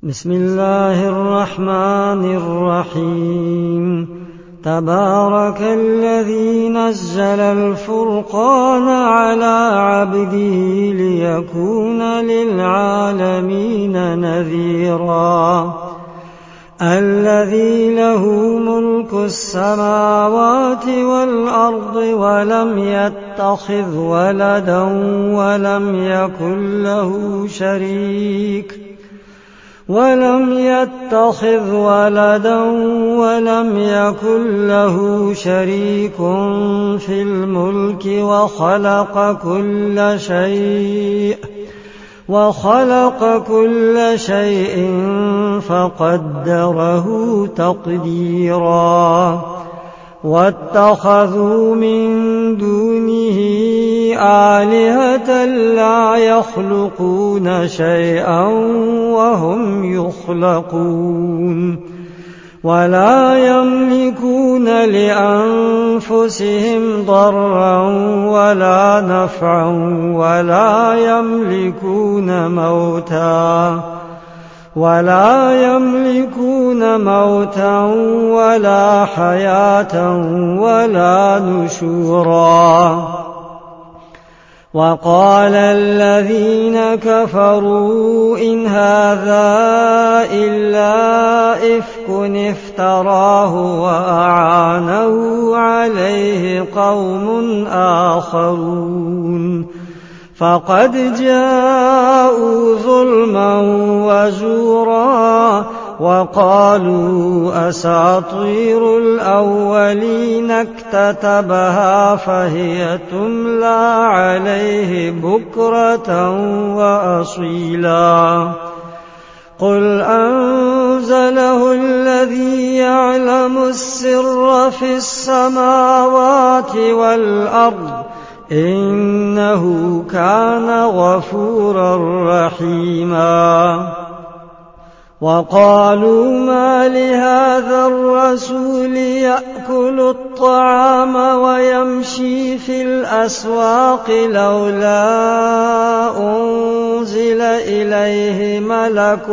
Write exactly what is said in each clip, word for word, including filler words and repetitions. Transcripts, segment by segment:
بسم الله الرحمن الرحيم. تبارك الذي نزل الفرقان على عبده ليكون للعالمين نذيرا. الذي له ملك السماوات والأرض ولم يتخذ ولدا ولم يكن له شريك ولم يتخذ ولدا ولم يكن له شريك في الملك وخلق كل شيء وخلق كل شيء فقدره تقديرا. واتخذوا من دونه آلهة لا يخلقون شيئا وهم يخلقون ولا يملكون لأنفسهم ضرا ولا نفعا ولا يملكون موتا ولا يملكون موتا ولا حياة ولا نشورا. وقال الذين كفروا إن هذا إلا إفك افتراه وأعانه عليه قوم آخرون فقد جاءوا ظلما وزورا وقالوا أساطير الأولين اكتتبها فهي تملى عليه بكرة وأصيلا. قل أنزله الذي يعلم السر في السماوات والأرض إنه كان غفورا رحيما. وقالوا ما لهذا الرسول يأكل الطعام ويمشي في الأسواق لولا أنزل إليه ملك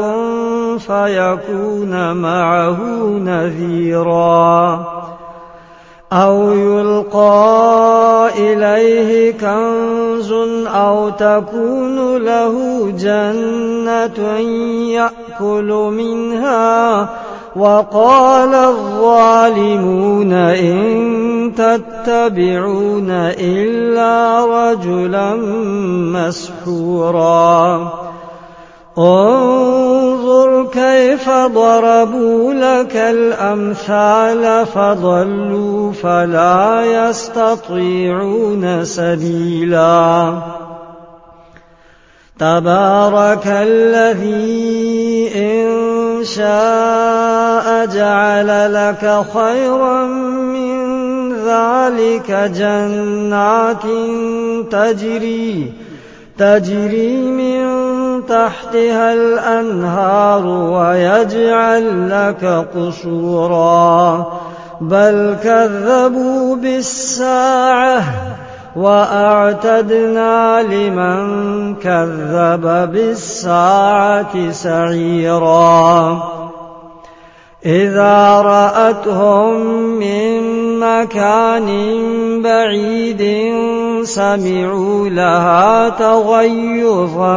فيكون معه نذيرا أو يلقى إليه كنز أو تكون له جنة يأكل منها. وقال الظالمون إن تتبعون إلا رجلا مسحورا. انظر كيف ضربوا لك الأمثال فضلوا فلا يستطيعون سبيلا. تبارك الذي إن شاء جعل لك خيرا من ذلك جنات تجري تجري من تحتها الأنهار ويجعل لك قصورا بل كذبوا بالساعة وأعتدنا لمن كذب بالساعة سعيرا. إذا رأتهم من مكان بعيد سمعوا لها تغيظا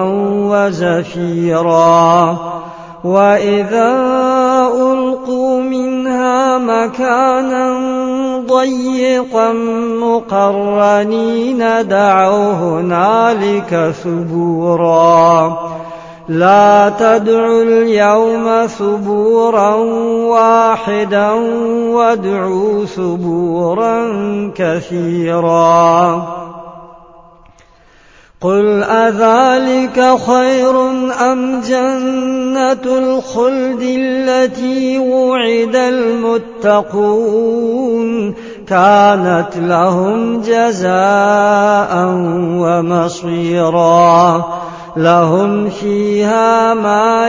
وزفيرا وإذا ألقوا منها مكانا ضيقا مقرنين دعوا هنالك ثبورا. لا تدعوا اليوم ثبورا واحدا وادعوا ثبورا كثيرا. قل أذلك خير أم جنة الخلد التي وعد المتقون كانت لهم جزاء ومصيرا. لهم فيها ما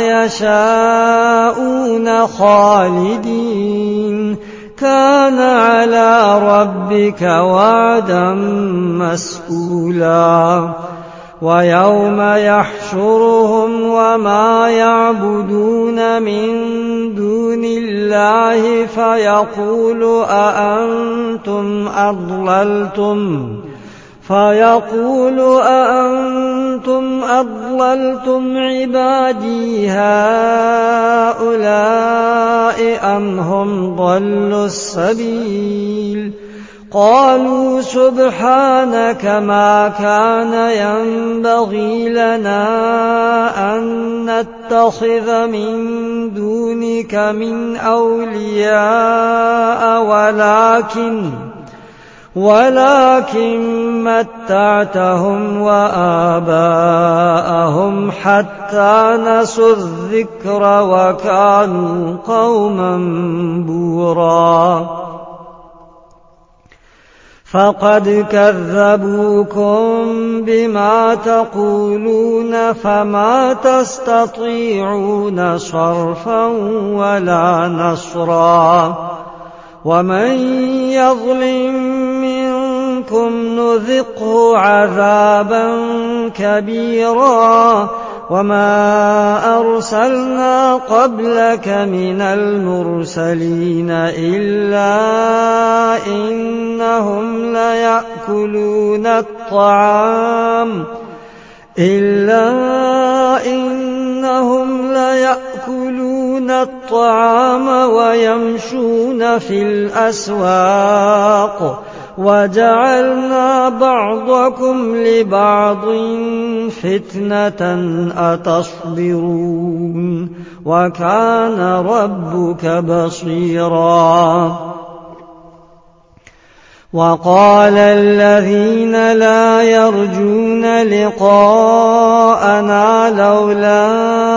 يشاءون خالدين كان على ربك وعدا مسئولا. ويوم يحشرهم وما يعبدون من دون الله فيقول أأنتم أضللتم فيقول أأنتم أضللتم عبادي هؤلاء أم هم ضلوا السبيل قالوا سبحانك ما كان ينبغي لنا أن نتخذ من دونك من أولياء ولكن ولكن متعتهم وآباءهم حتى نسوا الذكر وكانوا قوما بورا فقد كذبوكم بما تقولون فما تستطيعون صرفا ولا نصرا ومن يظلم منكم نذقه عذابا كبيرا وما أرسلنا قبلك من المرسلين إلا إنهم ليأكلون الطعام إلا إنهم ليأكلون الطعام ويمشون في الأسواق وجعلنا بعضكم لبعض فتنة أتصبرون وكان ربك بصيرا وقال الذين لا يرجون لقاءنا لولا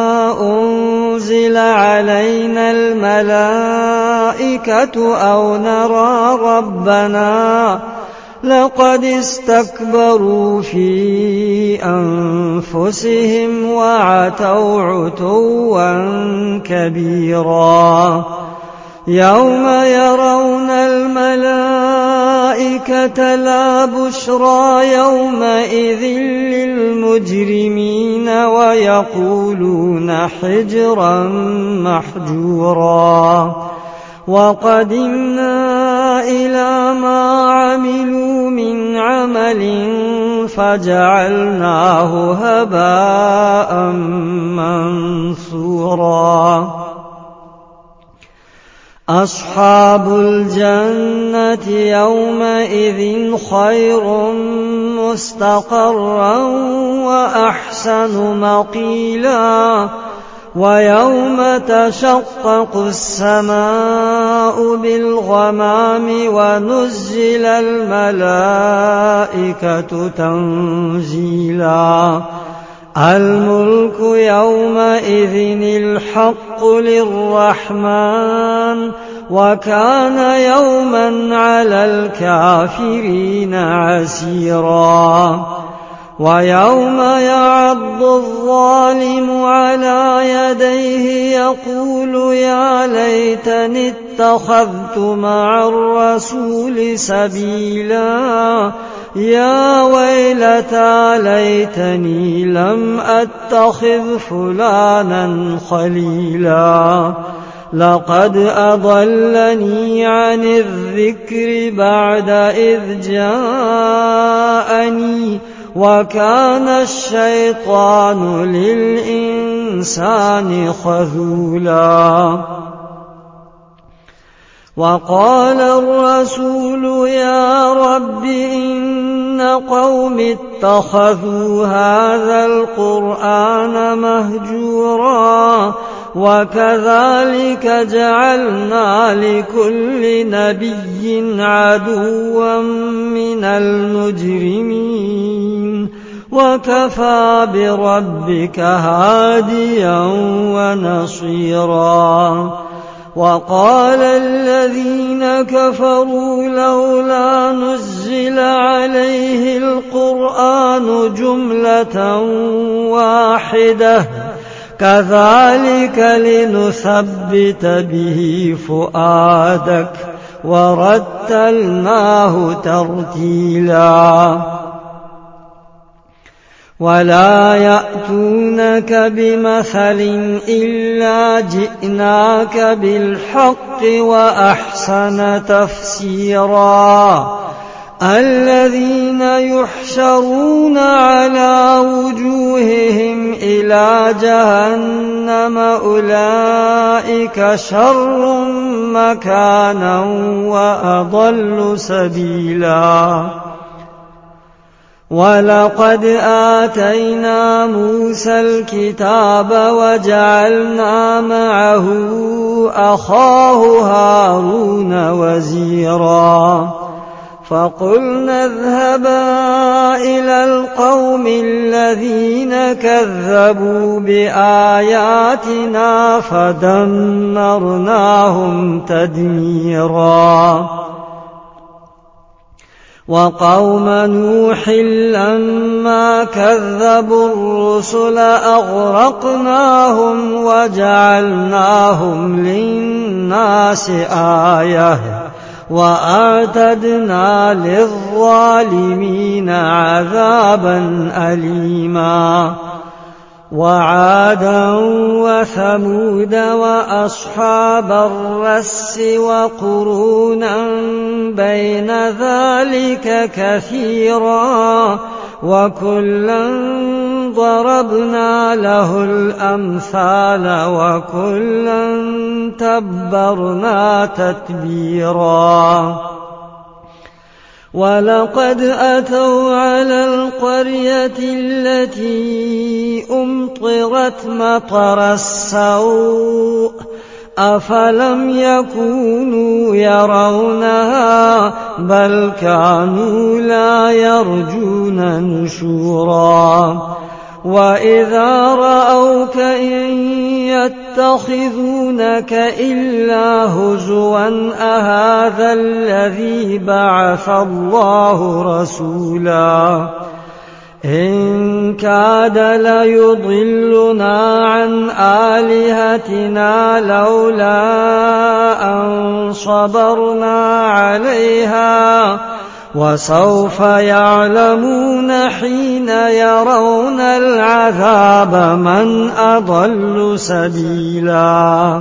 أنزل علينا الملائكة أو نرى ربنا لقد استكبروا في أنفسهم وعتوا عتوا كبيرا يوم يرون الملائكة لا بشرى يومئذ للمجرمين ويقولون حجرا محجورا وقدمنا إلى ما عملوا من عمل فجعلناه هباء منثورا أصحاب الجنة يومئذ خير مستقرا وأحسن مقيلا ويوم تشقق السماء بالغمام ونزل الملائكة تنزيلا الملك يومئذ الحق للرحمن وكان يوما على الكافرين عسيرا ويوم يعض الظالم على يديه يقول يا ليتني اتخذت مع الرسول سبيلا يا ويلتى ليتني لم أتخذ فلانا خليلا لقد أضلني عن الذكر بعد إذ جاءني وكان الشيطان للإنسان خذولا وقال الرسول يا رب إن قوم اتخذوا هذا القرآن مهجورا وكذلك جعلنا لكل نبي عدوا من المجرمين وكفى بربك هاديا ونصيرا وقال الذين كفروا لولا نزل عليه القرآن جملة واحدة كذلك لنثبت به فؤادك ورتلناه ترتيلا ولا يأتونك بمثل إلا جئناك بالحق وأحسن تفسيرا الذين يحشرون على وجوههم إلى جهنم أولئك شر مكانا وأضل سبيلا ولقد آتينا موسى الكتاب وجعلنا معه أخاه هارون وزيرا فقلنا اذهبا إلى القوم الذين كذبوا بآياتنا فدمرناهم تدميرا وقوم نوح لما كذبوا الرسل أغرقناهم وجعلناهم للناس آية وأعتدنا للظالمين عذابا أليما وعادا وثمود وأصحاب الرس وقرونا بين ذلك كثيرا وكلا ضربنا له الأمثال وكلا تبرنا تتبيرا ولقد أتوا على القرية التي أمطرت مطر السوء أفلم يكونوا يرونها بل كانوا لا يرجون نشورا وإذا رأوك إن يتخذونك إلا هزوا أهذا الذي بعث الله رسولا إن كاد ليضلنا عن آلهتنا لولا أن صبرنا عليها وسوف يعلمون حين يرون العذاب من أضل سبيلا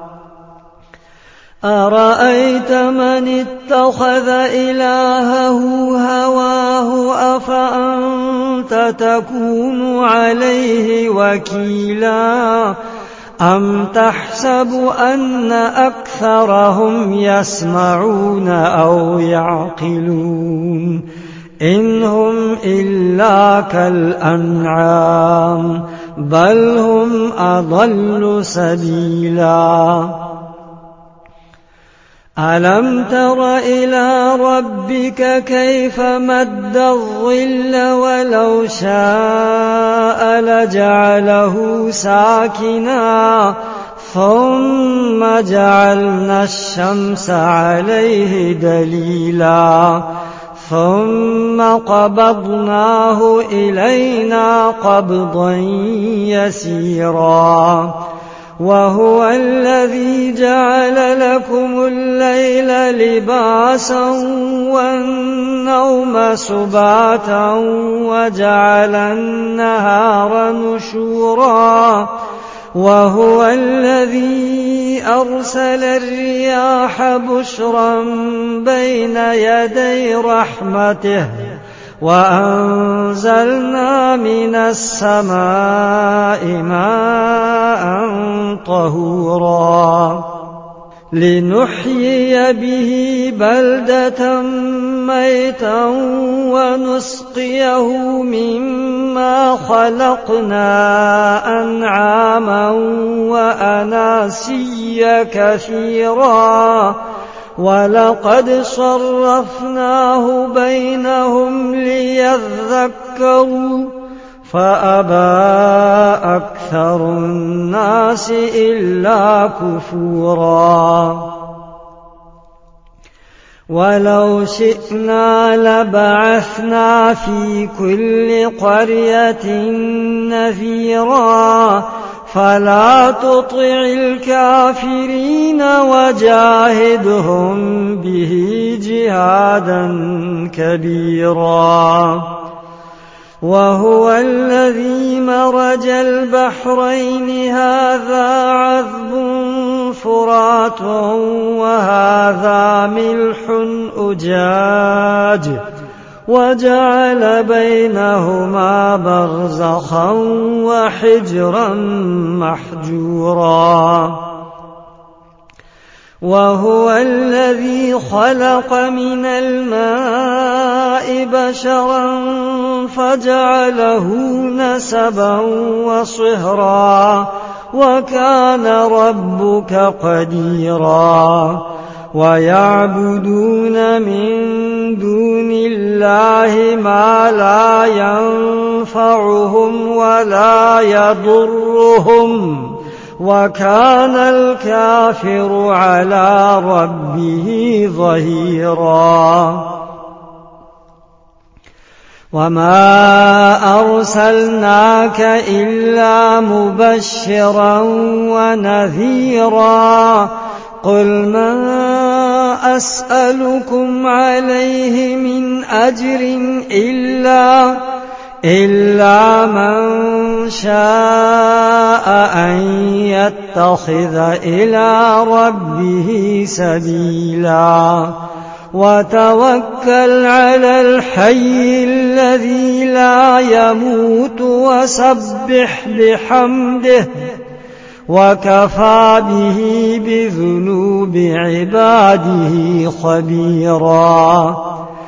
أرأيت من اتخذ إلهه هواه أفأنت تكون عليه وكيلا أم تحسب أن أكثرهم يسمعون أو يعقلون إن هم إلا كالأنعام بل هم أضل سبيلا ألم تر إلى ربك كيف مد الظل ولو شاء لجعله ساكنا ثم جعلنا الشمس عليه دليلا ثم قبضناه إلينا قبضا يسيرا وهو الذي جعل لكم الليل لباسا والنوم سباتا وجعل النهار نشورا وهو الذي أرسل الرياح بشرا بين يدي رحمته وأنزلنا من السماء ماء طهورا لنحيي به بلدة ميتا ونسقيه مما خلقنا أنعاما وأناسيا كثيرا ولقد صرفناه بينهم ليذكروا فأبى أكثر الناس إلا كفورا ولو شئنا لبعثنا في كل قرية نذيرا فلا تطع الكافرين وجاهدهم به جهادا كبيرا وهو الذي مرج البحرين هذا عذب فرات وهذا ملح أجاج وجعل بينهما برزخا وحجرا محجورا وهو الذي خلق من الماء بشرا فجعله نسبا وصهرا وكان ربك قديرا ويعبدون من دون الله ما لا ينفعهم ولا يضرهم وكان الكافر على ربه ظهيرا وما أرسلناك إلا مبشرا ونذيرا قل ما أسألكم عليه من أجر إلا إلا من شاء أن يتخذ إلى ربه سبيلا وتوكل على الحي الذي لا يموت وسبح بحمده وكفى به بذنوب عباده خبيرا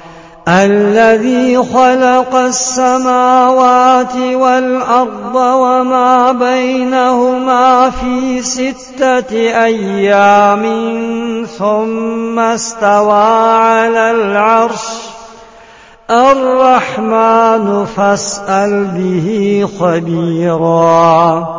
الذي خلق السماوات والأرض وما بينهما في ستة أيام ثم استوى على العرش الرحمن فاسأل به خبيرا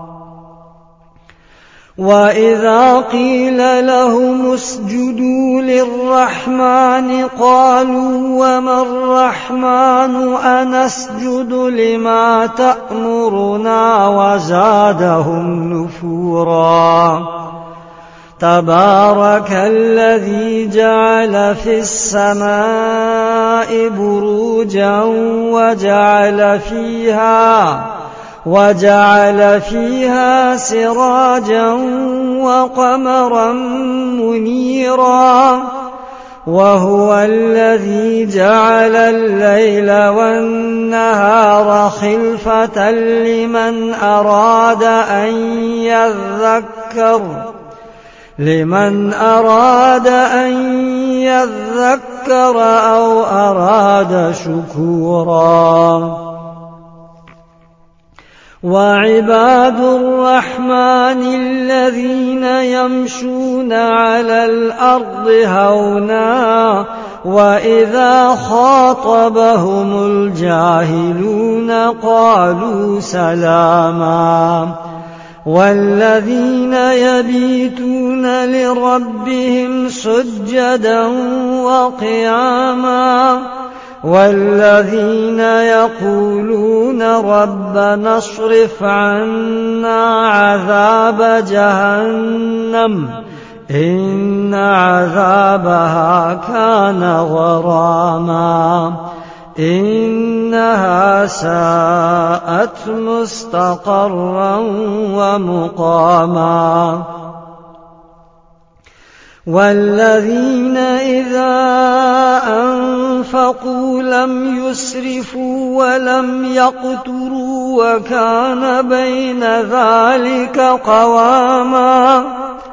وإذا قيل لهم اسجدوا للرحمن قالوا وما الرحمن أنسجد لما تأمرنا وزادهم نفورا تبارك الذي جعل في السماء بروجا وجعل فيها وجعل فيها سراجا وقمرا منيرا وهو الذي جعل الليل والنهار خلفة لمن أراد أن يذكر لمن أراد أن يذكر أو أراد شكورا وعباد الرحمن الذين يمشون على الأرض هونا وإذا خاطبهم الجاهلون قالوا سلاما والذين يبيتون لربهم سجدا وقياما والذين يقولون ربنا اصرف عنا عذاب جهنم إن عذابها كان غراما إنها ساءت مستقرا ومقاما والذين إذا أنفقوا لم يسرفوا ولم يقتروا وكان بين ذلك قواما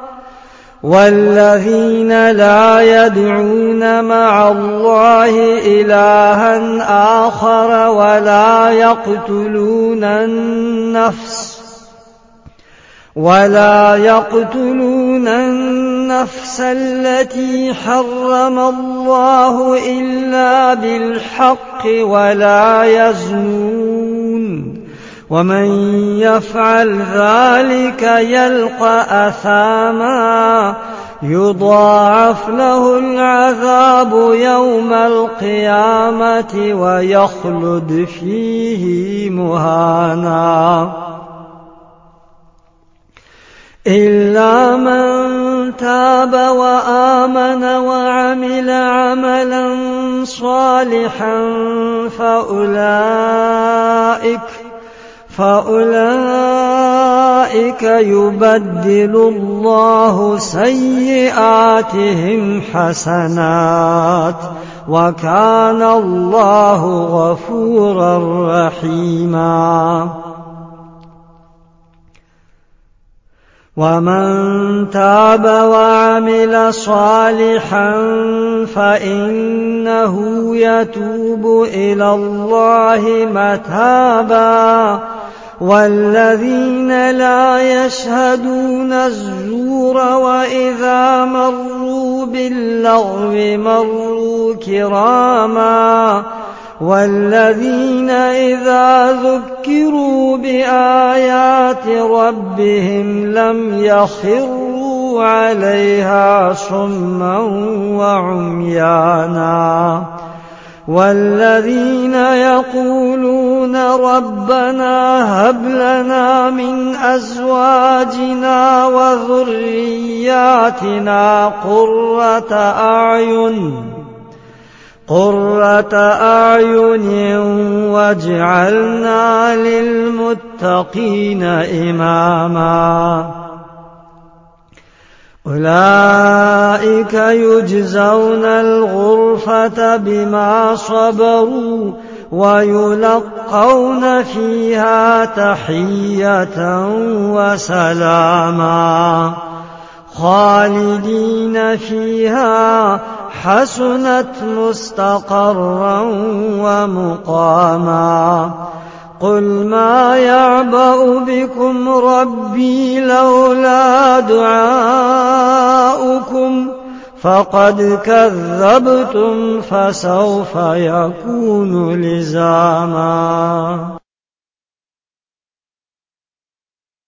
والذين لا يدعون مع الله إلها آخر ولا يقتلون النفس ولا يقتلون النفس التي حرم الله إلا بالحق ولا يزنون ومن يفعل ذلك يلقى أثاما يضاعف له العذاب يوم القيامة ويخلد فيه مهانا إلا من تاب وآمن وعمل عملا صالحا فأولئك فأولئك يبدل الله سيئاتهم حسنات وكان الله غفورا رحيما. ومن تاب وعمل صالحا فإنه يتوب إلى الله متابا والذين لا يشهدون الزور وإذا مروا باللغو مروا كراما والذين إذا ذكروا بآيات ربهم لم يخروا عليها صما وعميانا والذين يقولون ربنا هب لنا من أزواجنا وذرياتنا قرة أعين قرة أعين واجعلنا للمتقين إماما. أولئك يجزون الغرفة بما صبروا ويلقون فيها تحية وسلاما خالدين فيها حسنت مستقرا ومقاما. قل ما يعبأ بكم ربي لولا دعاؤكم فقد كذبتم فسوف يكون لزاما.